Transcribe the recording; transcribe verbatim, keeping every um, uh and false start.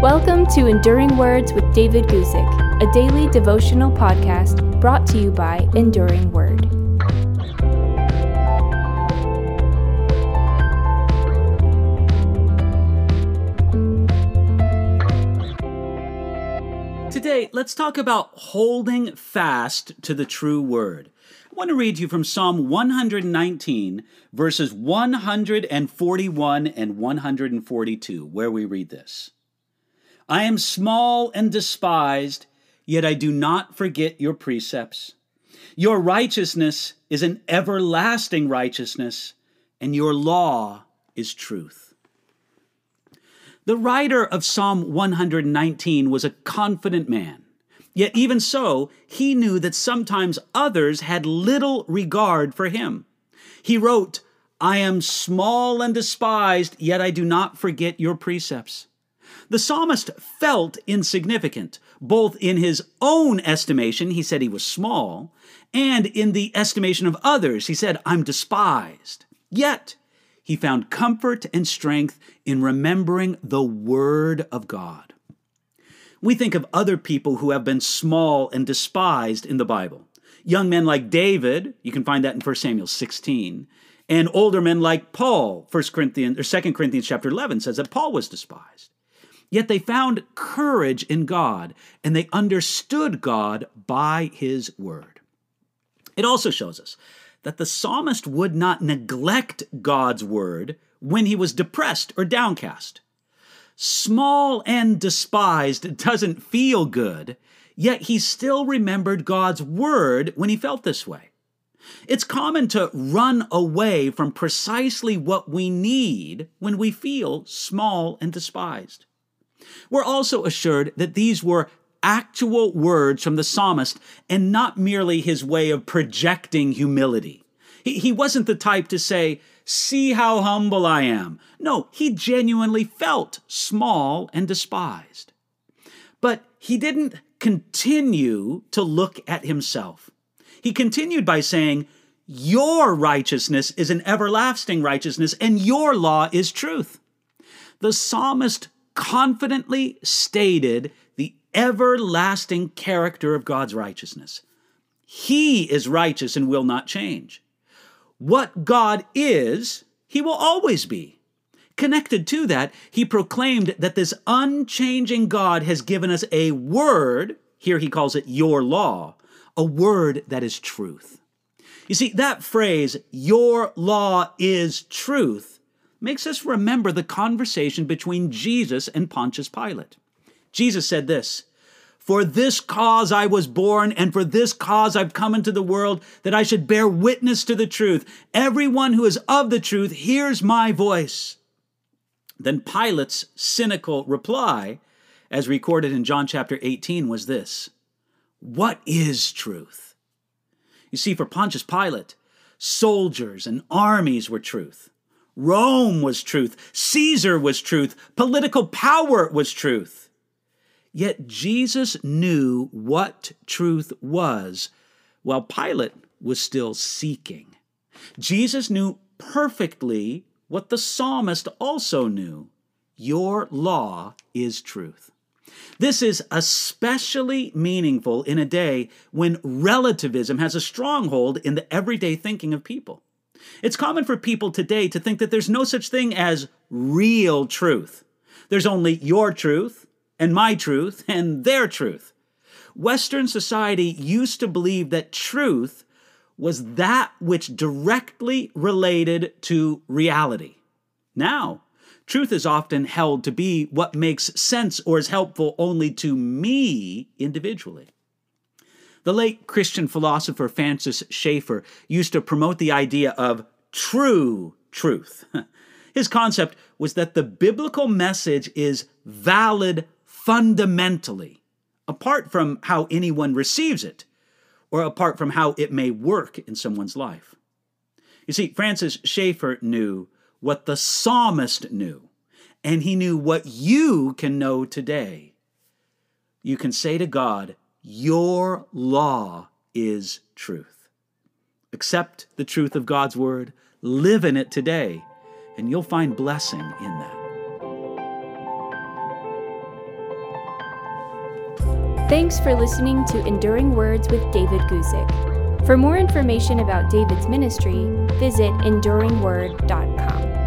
Welcome to Enduring Words with David Guzik, a daily devotional podcast brought to you by Enduring Word. Today, let's talk about holding fast to the true word. I want to read you from Psalm one nineteen, verses one forty-one and one forty-two, where we read this. I am small and despised, yet I do not forget your precepts. Your righteousness is an everlasting righteousness, and your law is truth. The writer of Psalm one nineteen was a confident man. Yet even so, he knew that sometimes others had little regard for him. He wrote, I am small and despised, yet I do not forget your precepts. The psalmist felt insignificant, both in his own estimation, he said he was small, and in the estimation of others, he said, I'm despised. Yet, he found comfort and strength in remembering the Word of God. We think of other people who have been small and despised in the Bible. Young men like David, you can find that in First Samuel sixteen, and older men like Paul, First Corinthians or Second Corinthians chapter eleven says that Paul was despised. Yet they found courage in God, and they understood God by His Word. It also shows us that the psalmist would not neglect God's Word when he was depressed or downcast. Small and despised doesn't feel good, yet he still remembered God's Word when he felt this way. It's common to run away from precisely what we need when we feel small and despised. We're also assured that these were actual words from the psalmist and not merely his way of projecting humility. He, he wasn't the type to say, see how humble I am. No, he genuinely felt small and despised. But he didn't continue to look at himself. He continued by saying, your righteousness is an everlasting righteousness, and your law is truth. The psalmist confidently stated the everlasting character of God's righteousness. He is righteous and will not change. What God is, He will always be. Connected to that, he proclaimed that this unchanging God has given us a word, here he calls it your law, a word that is truth. You see, that phrase, your law is truth, makes us remember the conversation between Jesus and Pontius Pilate. Jesus said this, for this cause I was born, and for this cause I've come into the world, that I should bear witness to the truth. Everyone who is of the truth hears my voice. Then Pilate's cynical reply, as recorded in John chapter eighteen, was this, what is truth? You see, for Pontius Pilate, soldiers and armies were truth. Rome was truth. Caesar was truth. Political power was truth. Yet Jesus knew what truth was, while Pilate was still seeking. Jesus knew perfectly what the psalmist also knew. Your law is truth. This is especially meaningful in a day when relativism has a stronghold in the everyday thinking of people. It's common for people today to think that there's no such thing as real truth. There's only your truth, and my truth, and their truth. Western society used to believe that truth was that which directly related to reality. Now, truth is often held to be what makes sense or is helpful only to me individually. The late Christian philosopher Francis Schaeffer used to promote the idea of true truth. His concept was that the biblical message is valid fundamentally, apart from how anyone receives it, or apart from how it may work in someone's life. You see, Francis Schaeffer knew what the psalmist knew, and he knew what you can know today. You can say to God, your law is truth. Accept the truth of God's word, live in it today, and you'll find blessing in that. Thanks for listening to Enduring Words with David Guzik. For more information about David's ministry, visit enduring word dot com.